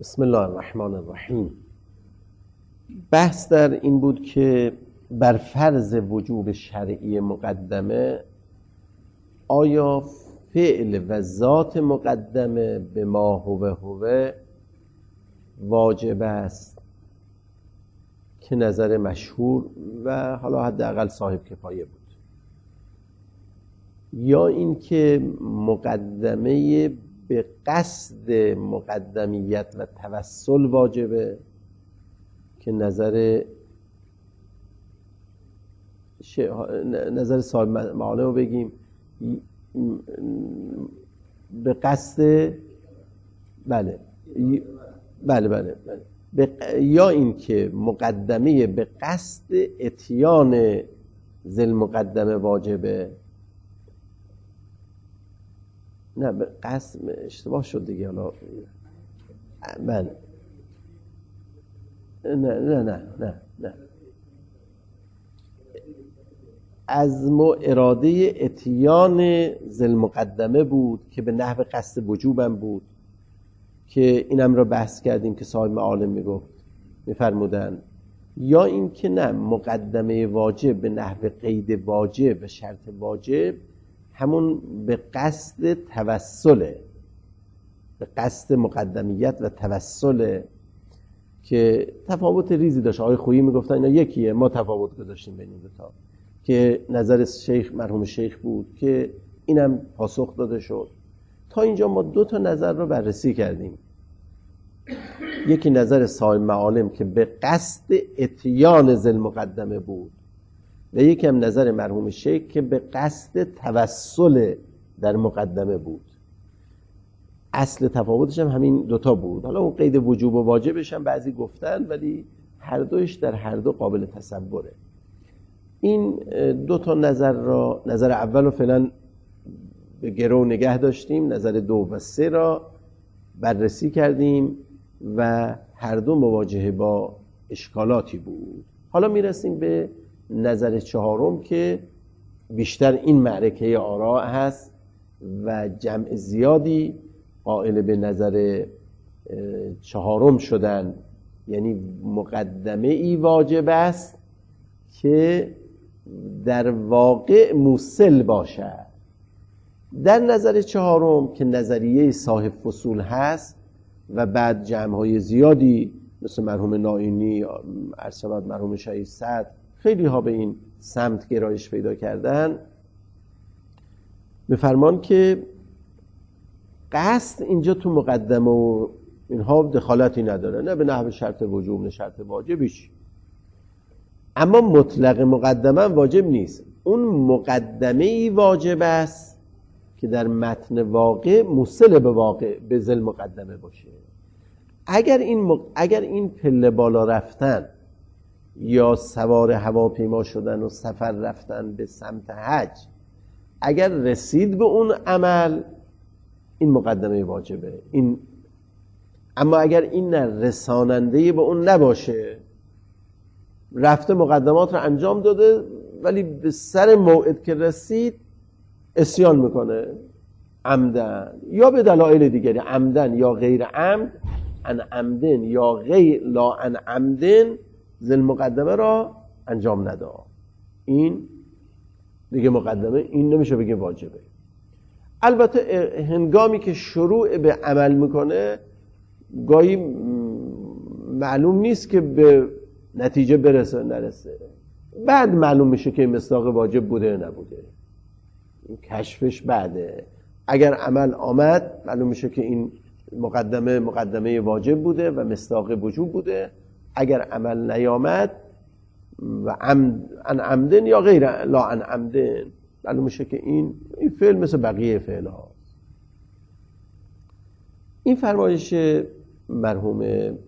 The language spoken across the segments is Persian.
بسم الله الرحمن الرحیم. بحث در این بود که بر فرض وجوب شرعی مقدمه آیا فعل و ذات مقدمه به ما هو واجب است که نظر مشهور و حالا حداقل صاحب کفایه بود، یا اینکه مقدمه به قصد مقدمیت و توسل واجبه که نظر صاحب معالم رو بگیم به قصد بله یا اینکه مقدمه به قصد اتیان ذل مقدمه واجبه. نه به قصد اشتباه شد دیگه. حالا بله نه عزم و اراده اتیان ذل مقدمه بود که به نحو قصد وجوبم بود که اینم را بحث کردیم که صاحب معالم میفرمودن، یا این که نه مقدمه واجب به نحو قید واجب و شرط واجب همون به قصد توسله، به قصد مقدمیت و توسله که تفاوت ریزی داشت. آقای خویی میگفتن اینا یکیه، ما تفاوت گذاشتیم بین این دو تا که نظر شیخ مرحوم شیخ بود که اینم پاسخ داده شد. تا اینجا ما دو تا نظر رو بررسی کردیم، یکی نظر صاحب معالم که به قصد اتیان ذل مقدمه بود و یکی هم نظر مرحوم شیخ که به قصد توسل در مقدمه بود. اصل تفاوتش هم همین دوتا بود. حالا اون قید وجوب و واجبش هم بعضی گفتن، ولی هر دوش در هر دو قابل تصوره. این دوتا نظر اول رو فعلا به گرو نگه داشتیم، نظر دو و سه را بررسی کردیم و هر دو مواجهه با اشکالاتی بود. حالا میرسیم به نظر چهارم که بیشتر این معرکه آراء هست و جمع زیادی قائل به نظر چهارم شدن، یعنی مقدمه ای واجب است که در واقع موصل باشد. در نظر چهارم که نظریه صاحب فصول هست و بعد جمع‌های زیادی مثل مرحوم نائینی، ارسلات مرحوم شهید صدر، خیلی ها به این سمت گرایش پیدا کردن، می‌فرمان که قصد اینجا تو مقدمه و اینها دخالتی نداره، نه به نحو شرط وجوب نه شرط واجبیش، اما مطلق مقدمه واجب نیست. اون مقدمه ای واجب است که در متن واقع موصل به واقع به ذل مقدمه باشه. اگر این پله بالا رفتن یا سوار هواپیما شدن و سفر رفتن به سمت حج، اگر رسید به اون عمل، این مقدمه واجبه. اما اگر این رساننده به اون نباشه، رفته مقدمات رو انجام داده ولی به سر موعد که رسید عصیان میکنه، عمدن یا به دلایل دیگری، عمدن یا غیر عمد، عن عمدن یا غیر لا عن عمدن، ذل مقدمه را انجام نداد، این دیگه مقدمه این نمیشه بگه واجبه. البته هنگامی که شروع به عمل میکنه گاهی معلوم نیست که به نتیجه برسه نرسه، بعد معلوم میشه که مصداق واجب بوده یا نبوده. این کشفش بعده. اگر عمل آمد معلوم میشه که این مقدمه واجب بوده و مصداق وجوب بوده. اگر عمل نیامد و عن عمدن یا غیر لا عن عمدن، معلوم میشه که این فعل مثل بقیه فعل هاست. این فرمایش مرحوم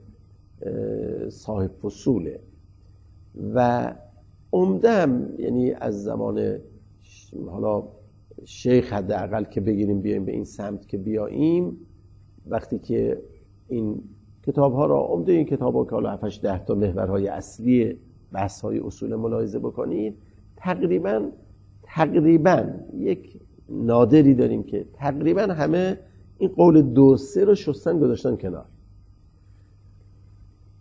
صاحب فصوله و عمده هم یعنی از زمان حالا شیخ حداقل که بگیریم بیایم به این سمت که بیاییم، وقتی که این کتاب ها را عمده این کتاب ها که حالا 7-8 تا محورهای اصلی بحث های اصول ملاحظه بکنید، تقریبا یک نادری داریم که تقریبا همه این قول 2-3 رو شستن گذاشتن کنار.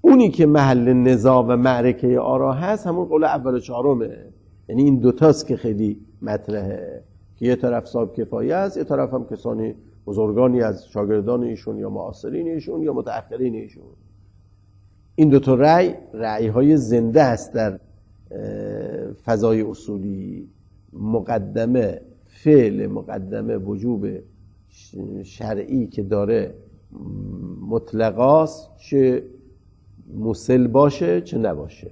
اونی که محل نزاع و معرکه آرا هست همون قول اول و چهارمه. یعنی این دوتاست که خیلی مطرحه که یه طرف صاحب کفایه است، یه طرف هم کسانی بزرگانی از شاگردان ایشون یا معاصرین ایشون یا متأخرین ایشون. این دوتا رأی‌های زنده است در فضای اصولی. مقدمه فعل مقدمه وجوب شرعی که داره مطلقاست، چه مسل باشه چه نباشه.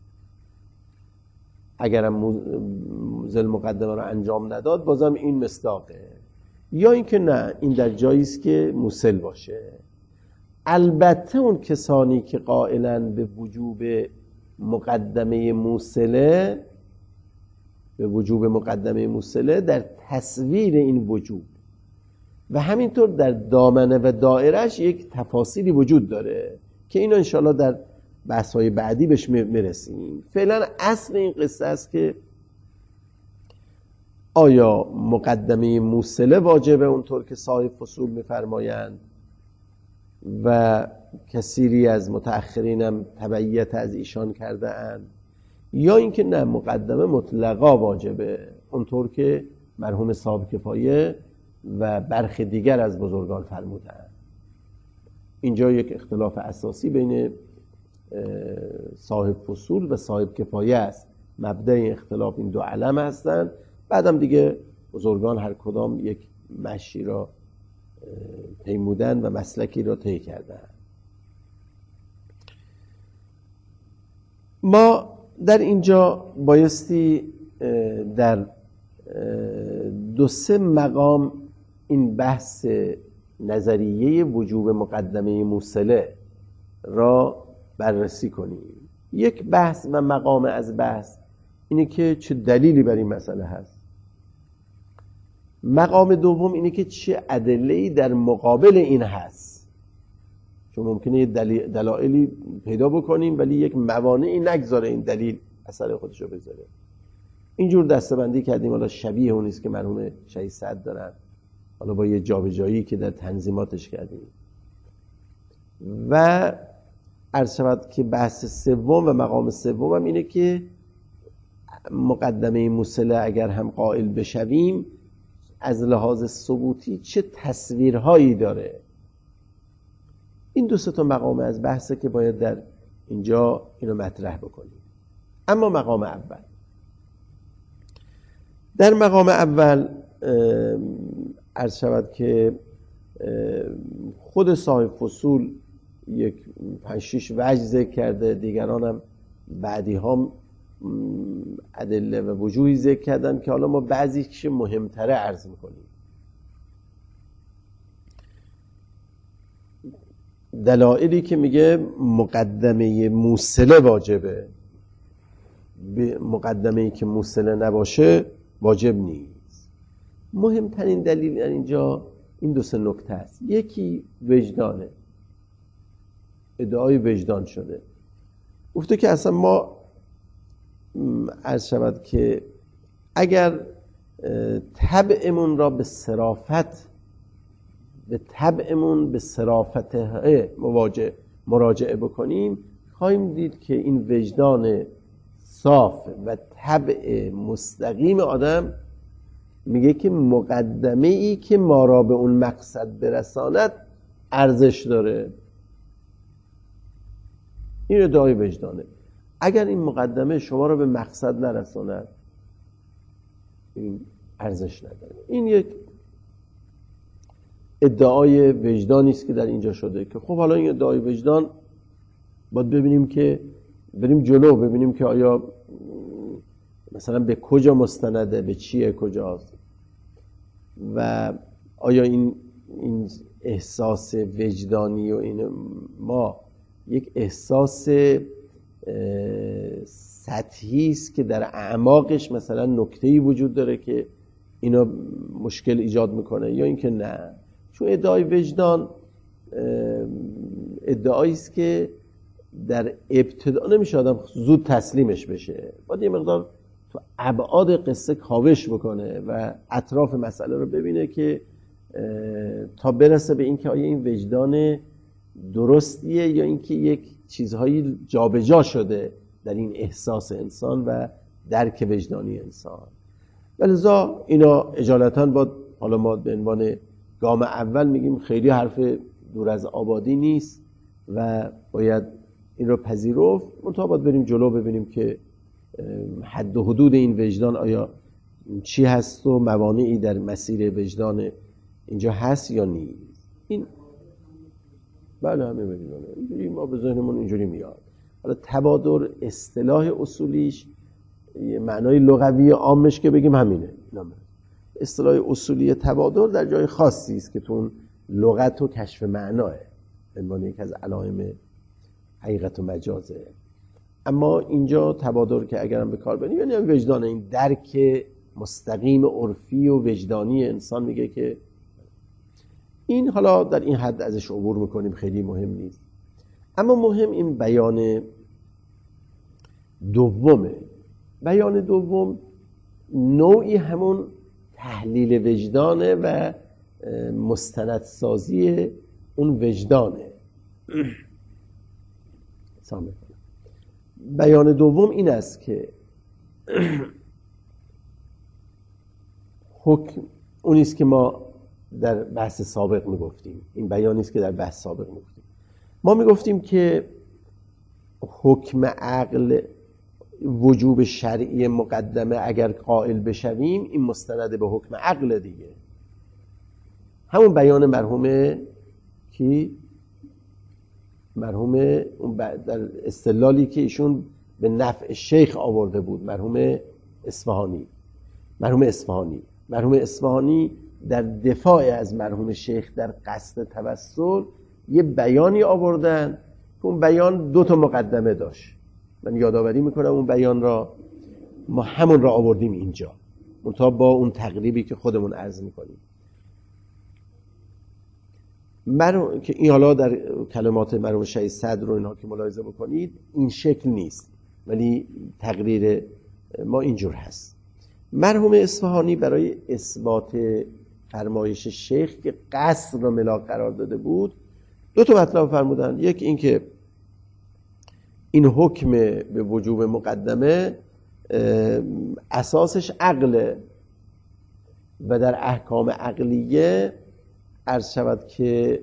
اگرم زل مقدمه رو انجام نداد بازم این مصداقه، یا اینکه نه این در جایی است که مسل باشه. البته اون کسانی که قائلن به وجوب مقدمه موصله، به وجوب مقدمه موصله در تصویر این وجوب و همینطور در دامنه و دایرش یک تفاصیلی وجود داره که اینو انشاءالله در بحث‌های بعدی بهش میرسیم. فعلا اصل این قصه است که آیا مقدمه موصله واجبه اونطور که صاحب فصول میفرمایند و کثیری از متأخرین هم تبعیت از ایشان کرده اند، یا اینکه نه مقدمه مطلقا واجبه اونطور که مرحوم صاحب کفایه و برخی دیگر از بزرگان فرمودند. اینجا یک اختلاف اساسی بین صاحب فصول و صاحب کفایه است. مبدأ اختلاف این دو علم هستند. بعدم دیگه بزرگان هر کدام یک مشی را پیمودن و مسلکی را طی کردن. ما در اینجا بایستی در 2-3 مقام این بحث نظریه وجوب مقدمه موصله را بررسی کنیم. یک بحث و مقام از بحث اینه که چه دلیلی بر این مسئله هست. مقام دوم اینه که چه ادله‌ای در مقابل این هست، چون ممکنه دلایلی پیدا بکنیم ولی یک موانعی نگذاره این دلیل اثر خودش رو بذاره. اینجور دسته‌بندی کردیم. حالا شبیه اون نیست که مرحوم شهید سعد دارن، حالا با یه جابجایی که در تنظیماتش کردیم. و عرض شود که بحث سوم و مقام سوم هم اینه که مقدمه موصله اگر هم قائل بشویم از لحاظ ثبوتی چه تصویرهایی داره. این 2-3 تا مقام از بحثه که باید در اینجا اینو مطرح بکنیم. اما مقام اول، در مقام اول عرض شود که خود صاحب فصول یک 5-6 وجه ذکر کرده، دیگران هم بعدی هم ادله و وجوهی ذکر کردن که حالا ما بعضیش مهمتره عرض میکنیم. دلایلی که میگه مقدمه موصله واجبه، به مقدمه‌ای که موصله نباشه واجب نیست. مهمترین دلیل در اینجا این 2-3 نکته است. یکی وجدانه، ادعای وجدان شده. گفته که اصلا ما عرض شود که اگر طبعمون را به صرافت، به طبعمون به صرافت مراجعه بکنیم، خواهیم دید که این وجدان صاف و طبع مستقیم آدم میگه که مقدمه ای که ما را به اون مقصد برساند ارزش داره. این ادعای وجدانه. اگر این مقدمه شما را به مقصد نرساند این ارزش نداره. این یک ادعای وجدانی است که در اینجا شده که خب حالا این ادعای وجدان باید ببینیم که بریم جلو، ببینیم که آیا مثلا به کجا مستنده، به چیه، کجاست و آیا این احساس وجدانی و این ما یک احساس سطحی است که در اعماقش مثلا نکته‌ای وجود داره که اینا مشکل ایجاد میکنه، یا اینکه نه. چون ادعای وجدان ادعایی است که در ابتدا نمیشه آدم زود تسلیمش بشه، باید یه مقدار تو ابعاد قصه کاوش بکنه و اطراف مسئله رو ببینه که تا برسه به این که آیا این وجدان درستیه یا اینکه یک چیزهایی جابجا شده در این احساس انسان و درک وجدانی انسان. ولذا اینا اجالتا حالا ما به عنوان گام اول میگیم خیلی حرف دور از آبادی نیست و باید این رو پذیرفت. منتها باید بریم جلو ببینیم که حد و حدود این وجدان آیا چی هست و موانعی در مسیر وجدان اینجا هست یا نیست. این بله همه وجدانه اینجوری ما به ذهنمون اینجوری میاد. حالا تبادر اصطلاح اصولیش معنای لغوی عامش که بگیم همینه. اصطلاح اصولی تبادر در جای خاصی است که تو اون لغت و کشف معناه به عنوان یک از علائم حقیقت و مجازه. اما اینجا تبادر که اگرم به کار بریم یعنی وجدان، این درک مستقیم عرفی و وجدانی انسان میگه که این حالا در این حد ازش عبور میکنیم، خیلی مهم نیست. اما مهم این بیان دومه. بیان دوم نوعی همون تحلیل وجدانه و مستندسازی اون وجدانه. بیان دوم این است که حکم اونیست که ما در بحث سابق میگفتیم، این بیانیست که در بحث سابق میگفتیم. ما میگفتیم که حکم عقل وجوب شرعی مقدمه اگر قائل بشویم این مستند به حکم عقل دیگه. همون بیان مرحوم کی؟ مرحوم در استدلالی که ایشون به نفع شیخ آورده بود، مرحوم اصفهانی در دفاع از مرحوم شیخ در قصد توسل یه بیانی آوردن که اون بیان 2 مقدمه داشت. من یادآوری میکنم اون بیان را ما همون را آوردیم اینجا، منتها با اون تقریبی که خودمون عرض میکنیم. که این حالا در کلمات مرحوم شهید صدر رو اینها که ملاحظه بکنید این شکل نیست، ولی تقریر ما اینجور هست. مرحوم اصفهانی برای اثبات فرمایش شیخ که قصر را ملاک قرار داده بود 2 مطلب فرمودن. یک این که این حکم به وجوب مقدمه اساسش عقله و در احکام عقلیه عرض شود که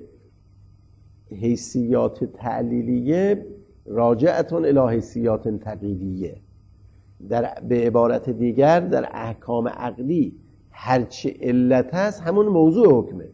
حیثیات تعلیلیه راجعتون الی حیثیات تقییدیه. به عبارت دیگر در احکام عقلی هرچه علت هست همون موضوع حکمه.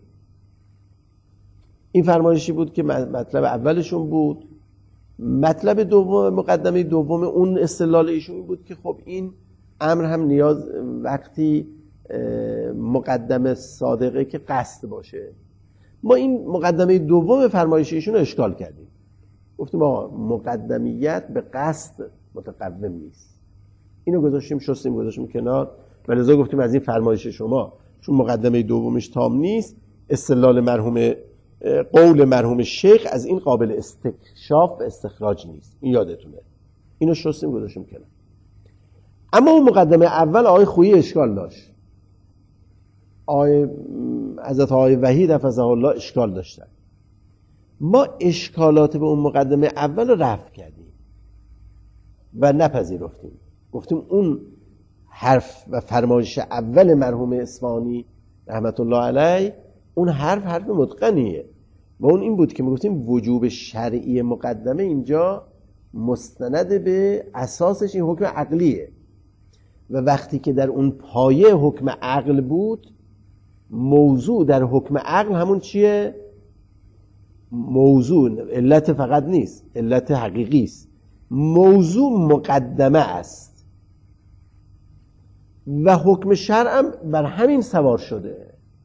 این فرمایشی بود که مطلب اولشون بود. مطلب دوم، مقدمه دوم اون استدلال ایشون بود که خب این امر هم نیاز وقتی مقدمه صادقه که قصد باشه. ما این مقدمه دوم فرمایش ایشون رو اشکال کردیم، گفتیم آقا مقدمیت به قصد متقوم نیست. اینو گذاشتیم کنار و لذا گفتیم از این فرمایش شما چون مقدمه دومش تام نیست، استدلال قول مرحوم شیخ از این قابل استکشاف و استخراج نیست. این یادتونه. اینو گذاشتیم کنار. اما اون مقدمه اول آقای خویی اشکال داشت. حضرت آقای وحید حفظه الله اشکال داشتن. ما اشکالات به اون مقدمه اول رو رفع کردیم و نپذیرفتیم. گفتیم اون حرف و فرمایش اول مرحوم اصفهانی رحمت الله علیه اون حرف متقنیه و اون این بود که ما گفتیم وجوب شرعی مقدمه اینجا مستند به اساسش این حکم عقلیه و وقتی که در اون پایه حکم عقل بود، موضوع در حکم عقل همون چیه؟ موضوع علت فقط نیست، علت حقیقی است. موضوع مقدمه است و حکم شرعم بر همین سوار شده.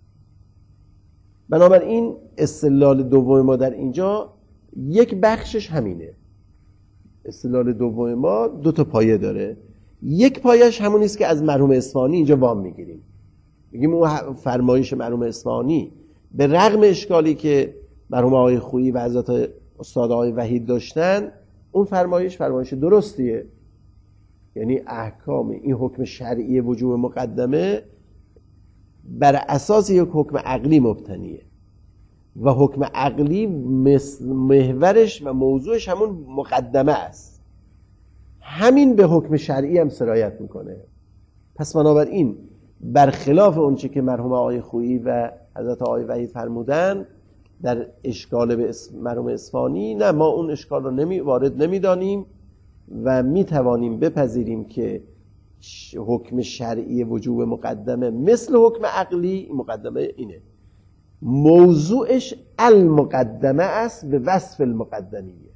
بنابراین استدلال دوم ما در اینجا یک بخشش همینه. استدلال دوم ما 2 پایه داره. یک پایش همون است که از مرحوم اصفهانی اینجا وام میگیریم. میگیم اون فرمایش مرحوم اصفهانی به رغم اشکالی که مرحوم آقای خویی و حضرت استاد آقای وحید داشتن، اون فرمایش درستیه. یعنی احکام این حکم شرعی وجوب مقدمه بر اساس یک حکم عقلی مبتنیه و حکم عقلی محورش و موضوعش همون مقدمه است. همین به حکم شرعی هم سرایت میکنه. پس بنابراین برخلاف اونچه که مرحوم آقای خویی و حضرت آقای وحید فرمودن در اشکال به مرحوم اصفهانی، نه، ما اون اشکال رو وارد نمیدانیم و میتوانیم بپذیریم که حکم شرعی وجوب مقدمه مثل حکم عقلی، مقدمه اینه، موضوعش المقدمه است به وصف المقدمیه.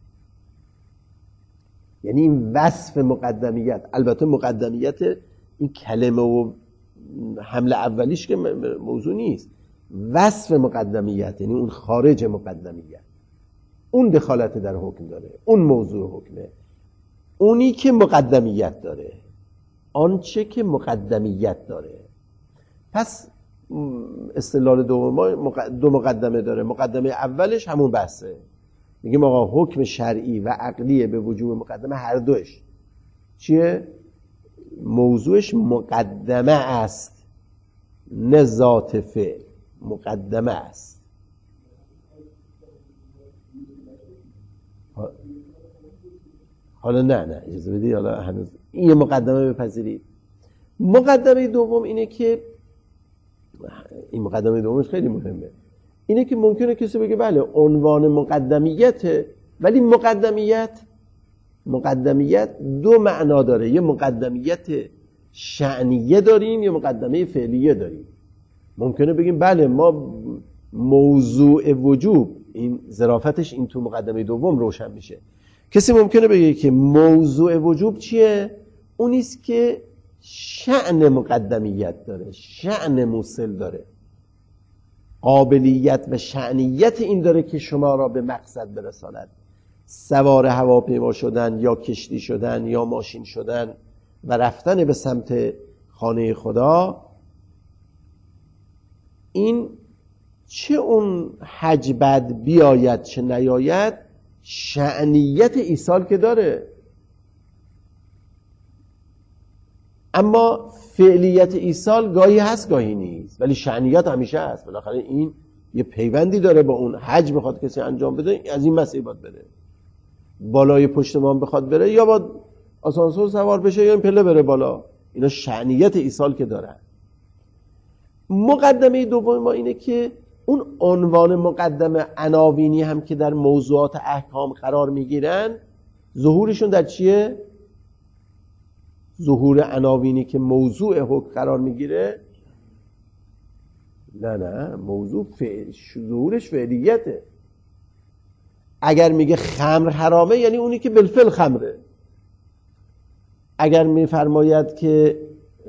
یعنی این وصف مقدمیت، البته مقدمیت این کلمه و حمله اولیش که موضوع نیست، وصف مقدمیت یعنی اون خارج مقدمیت، اون دخالت در حکم داره، اون موضوع حکمه، اونی که مقدمیت داره، آنچه که مقدمیت داره. پس استدلال دو مقدمه داره. مقدمه اولش همون بحثه، میگیم آقا حکم شرعی و عقلی به وجوب مقدمه هر دوش چیه؟ موضوعش مقدمه است، نه ذات فعل، مقدمه است. حالا نه اجازه بدید، حالا هنوز این مقدمه بپذیرید. مقدمه دوم اینه که این مقدمه دومش خیلی مهمه، اینه که ممکنه کسی بگه بله عنوان مقدمیته، ولی مقدمیت دو معنا داره، یه مقدمیت شأنیه داریم، یه مقدمه فعلیه داریم. ممکنه بگیم بله ما موضوع وجوب، این ظرافتش این تو مقدمه دوم روشن میشه. کسی ممکنه بگه که موضوع وجوب چیه؟ اونیست که شأن مقدمیت داره، شأن موصل داره، قابلیت و شأنیت این داره که شما را به مقصد برساند. سوار هواپیما شدن یا کشتی شدن یا ماشین شدن و رفتن به سمت خانه خدا، این چه اون حج بد بیاید چه نیاید، شأنیت ایصال که داره، اما فعلیت ایصال گاهی هست گاهی نیست، ولی شأنیت همیشه هست. بالاخره این یه پیوندی داره با اون. حج بخواد کسی انجام بده، از این مسیر باید بره، بالای پشت مام بخواد بره، یا باید آسانسور سوار بشه یا این پله بره بالا. اینا شأنیت ایصال که دارن. مقدمه دوم ما اینه که اون عنوان مقدمه عناوینی هم که در موضوعات احکام قرار میگیرن، ظهورشون در چیه؟ ظهور عناوینی که موضوع حکم قرار میگیره، نه موضوع ظهورش فعلیته. اگر میگه خمر حرامه، یعنی اونی که بالفعل خمره. اگر میفرماید که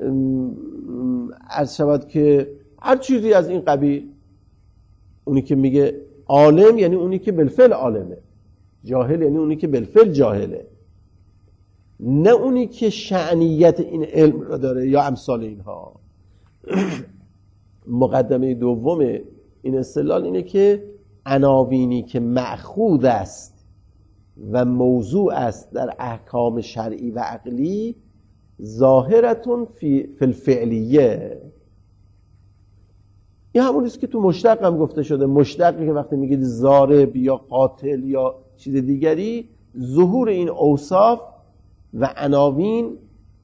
عرض شود که هر چیزی از این قبیل، اونی که میگه عالم یعنی اونی که بالفعل عالمه، جاهل یعنی اونی که بالفعل جاهله، نه اونی که شأنیت این علم را داره یا امثال اینها. مقدمه دوم این استدلال اینه که عناوینی که مأخوذ است و موضوع است در احکام شرعی و عقلی، ظاهرتون فی الفعلیه. این همونیست که تو مشتق هم گفته شده. مشتقی که وقتی میگید ضارب یا قاتل یا چیز دیگری، ظهور این اوصاف و عناوین،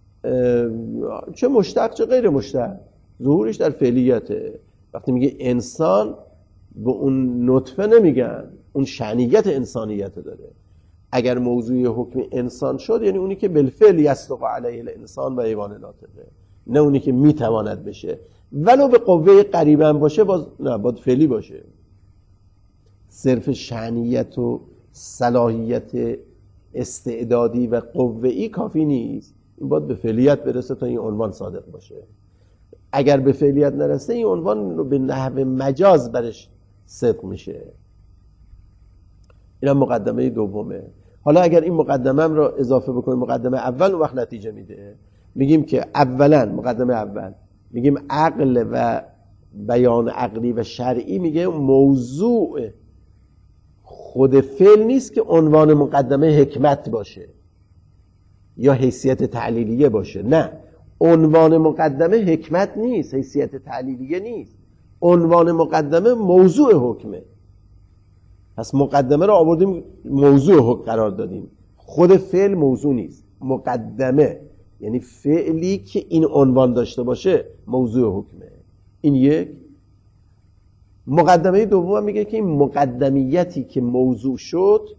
چه مشتق چه غیر مشتق، ظهورش در فعلیته. وقتی میگه انسان، به اون نطفه نمیگن، اون شأنیت انسانیت داره. اگر موضوع حکم انسان شد، یعنی اونی که بالفعل یصدق علیه الانسان و ایوان ناطقه، نه اونی که میتواند بشه، ولو به قوه قریبا باشه، باید فعلی باشه. صرف شأنیت و صلاحیت استعدادی و قوه‌ای کافی نیست، این باید به فعلیت برسه تا این عنوان صادق باشه. اگر به فعلیت نرسه، این عنوان رو به نحو مجاز برش صدق میشه. این هم مقدمه دومه. حالا اگر این مقدمه را اضافه بکنیم مقدمه اول، اون وقت نتیجه میده. میگیم که اولا، مقدمه اول میگیم عقل و بیان عقلی و شرعی، میگه موضوع خود فعل نیست که عنوان مقدمه حکمت باشه یا حیثیت تعلیلیه باشه. نه، عنوان مقدمه حکمت نیست، حیثیت تعلیلیه نیست. عنوان مقدمه موضوع حکمه. پس مقدمه رو آوردیم موضوع حکم قرار دادیم. خود فعل موضوع نیست، مقدمه یعنی فعلی که این عنوان داشته باشه موضوع حکمه. این یک. مقدمه دوم میگه که این مقدمیتی که موضوع شد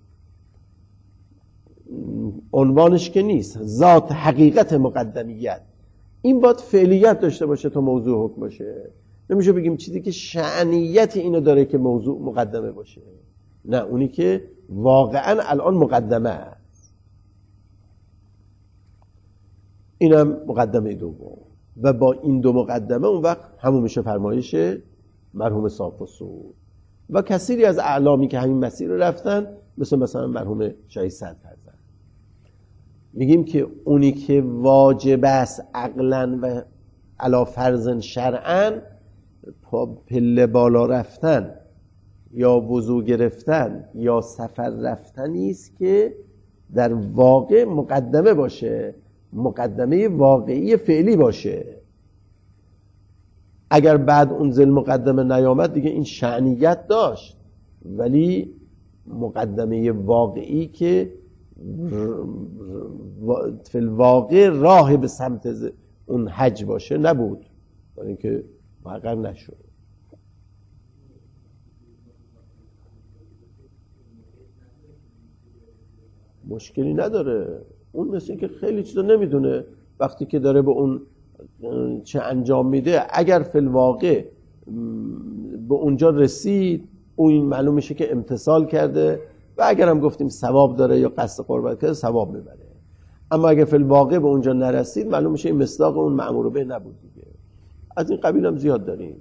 عنوانش که نیست، ذات حقیقت مقدمیت این باید فعلیت داشته باشه تا موضوع حکم باشه. نمیشه بگیم چیزی که شأنیت اینو داره که موضوع مقدمه باشه، نه، اونی که واقعا الان مقدمه است. اینم مقدمه دوم. و با این دو مقدمه اون وقت همون میشه فرمایش مرحوم صاف الصدور و کثیری از اعلامی که همین مسیر رو رفتن، مثلا مرحوم شهید صدرفرزند. میگیم که اونی که واجب است عقلا و علی فرض شرعا پله بالا رفتن یا وضو گرفتن یا سفر رفتنی است که در واقع مقدمه باشه، مقدمه واقعی فعلی باشه. اگر بعد اون ذل مقدمه نیامد دیگه این شأنیت داشت، ولی مقدمه واقعی که فی الواقع راه به سمت اون حج باشه نبود، برای اینکه محقق نشد. مشکلی نداره. اون مثل اینکه خیلی چیزا نمیدونه، وقتی که داره به اون چه انجام میده اگر فی الواقع به اونجا رسید اون معلوم میشه که امتثال کرده و اگر هم گفتیم ثواب داره یا قصد قربت کرده ثواب میبره. اما اگر فی الواقع به اونجا نرسید معلوم میشه این مصداق اون مأمور به نبود دیگه. از این قبیل هم زیاد داریم.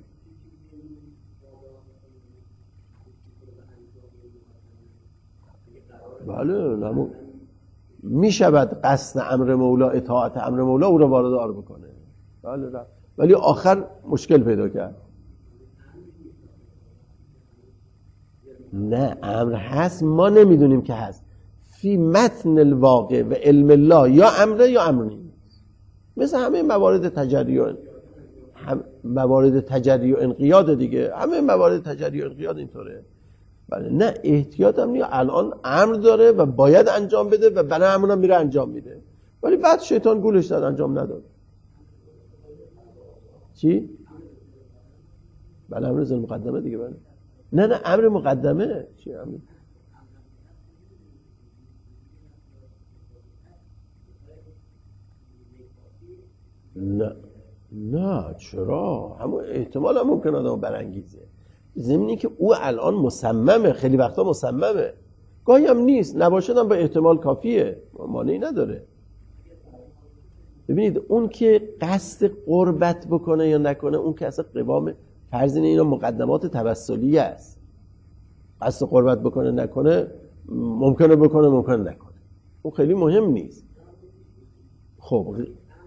بله، میشود قصد امر مولا، اطاعت امر مولا او را واردار بکنه. بله، ولی آخر مشکل پیدا کرد. نه، امر هست، ما نمیدونیم که هست. فی متن الواقع و علم الله یا امره یا امر نیست. مثل همه موارد تجری و انقیاد دیگه، همه موارد تجری و انقیاد اینطوره. بله، نه احتیاط هم نیست. الان امر داره و باید انجام بده و برای همونم میره انجام میده، ولی بعد شیطان گولش داد انجام نداد. چی؟ بله، امر ذل مقدمه دیگه. بله، نه امر مقدمه. چی امر؟ نه چرا؟ همون احتمال هم ممکن آدم برانگیزه، ضمنی که او الان مصممه، خیلی وقتا مصممه، گاهی هم نیست، نباشدم به احتمال کافیه، مانعی نداره. ببینید اون که قصد قربت بکنه یا نکنه اون که اصلا قوام فرض اینه، اینا مقدمات توسلیه است. قصد قربت بکنه نکنه ممکنه بکنه ممکنه نکنه، اون خیلی مهم نیست. خب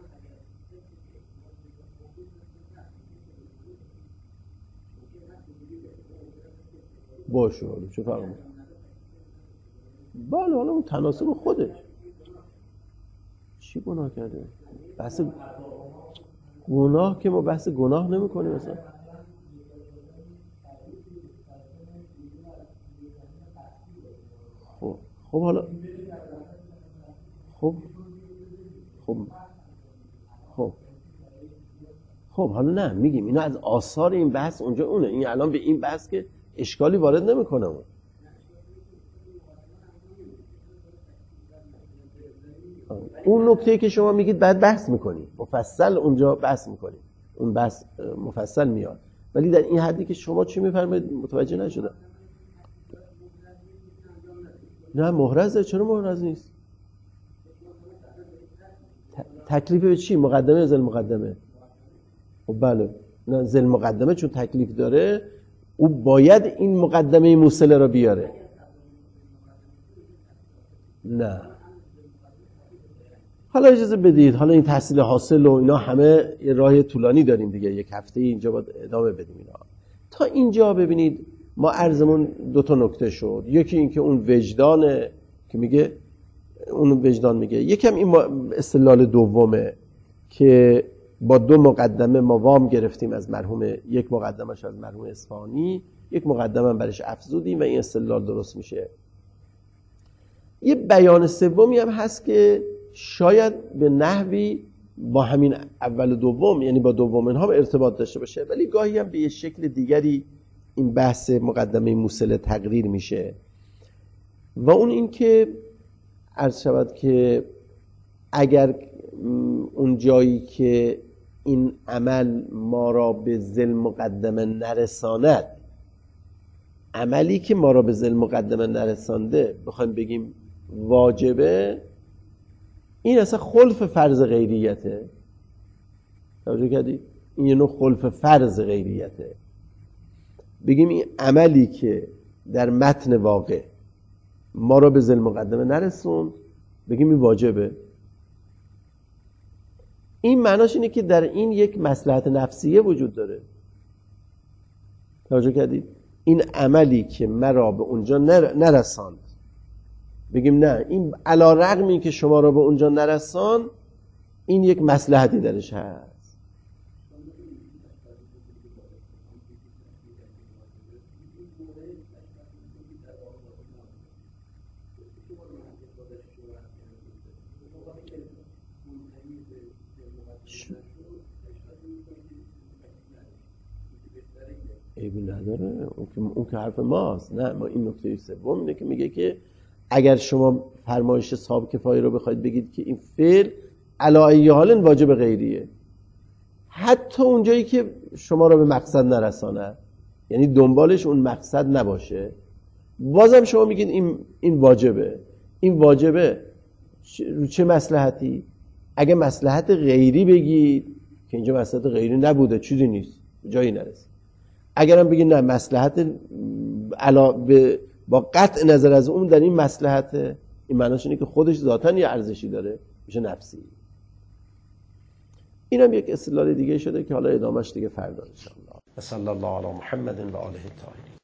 باشه، حالا چه فرق میکنه؟ بله، حالا اون تناسب خودش. چی گناه کرده؟ بحث گناه که ما بحث گناه نمی کنیم مثلا. خب حالا خب حالا نه میگیم اینا از آثار این بحث اونجا اونه. این الان به این بحث که اشکالی وارد نمیکنه. اون نکته‌ای که شما میگید بعد بحث میکنیم مفصل، اونجا بحث میکنیم، اون بحث مفصل میاد، ولی در این حدی که شما چی میفرمایید متوجه نشدم. نه محرزه. چرا محرز نیست؟ تکلیف به چی؟ مقدمه یا ذل مقدمه؟ خب بله، نه ذل مقدمه چون تکلیف داره او باید این مقدمه موصله را بیاره. نه حالا اجازه بدید، حالا این تحصیل حاصل و اینا همه یه راه طولانی داریم دیگه، یک هفته اینجا باید ادامه بدیم اینا. تا اینجا ببینید ما عرضمون دو تا نکته شد. یکی این که اون وجدانه که میگه، اون وجدان میگه، یکم این استدلال دومه که با دو مقدمه ما وام گرفتیم از مرحوم، یک مقدمش از مرحوم اصفهانی یک مقدمه برش افزودیم و این استدلال درست میشه. یه بیان سومی هم هست که شاید به نحوی با همین اول و دوم، یعنی با دوم اینها ارتباط داشته باشه، ولی گاهی هم به یه شکل دیگری این بحث مقدمه موصله تقریر میشه و اون این که عرض شود که اگر اون جایی که این عمل ما را به ذل مقدمه نرساند، عملی که ما را به ذل مقدمه نرسانده بخوایم بگیم واجبه، این اصلا خلف فرض غیریته. توجه کردید؟ این یه نوع خلف فرض غیریته. بگیم این عملی که در متن واقع ما را به ذل مقدمه نرسوند، بگیم این واجبه. این معناش اینه که در این یک مصلحت نفسیه وجود داره. توجه کردید؟ این عملی که مرا به اونجا نرساند، بگیم نه، این علی رغم این که شما را به اونجا نرسان، این یک مصلحتی درش هست. عیبی نداره، اون که حرف ماست. نه، ما این نکته سوم اینه که میگه که اگر شما فرمایش صاحب کفایه رو بخواید بگید که این فعل علی ای حال واجب غیریه، حتی اونجایی که شما رو به مقصد نرسانه، یعنی دنبالش اون مقصد نباشه، بازم شما میگید این واجبه. این واجبه چه مصلحتی؟ اگه مصلحت غیری بگید که اینجا مصلحت غیری نبوده، چیزی نیست، جایی نرسید. اگرم بگید نه، مصلحت با قطع نظر از اون در این مصلحت، این معناش اینه که خودش ذاتاً یه ارزشی داره، میشه نفسی. اینم یک استدلال دیگه شده که حالا ادامهش دیگه فردا ان شاء الله. صلی الله علی محمد و آله الطاهرین.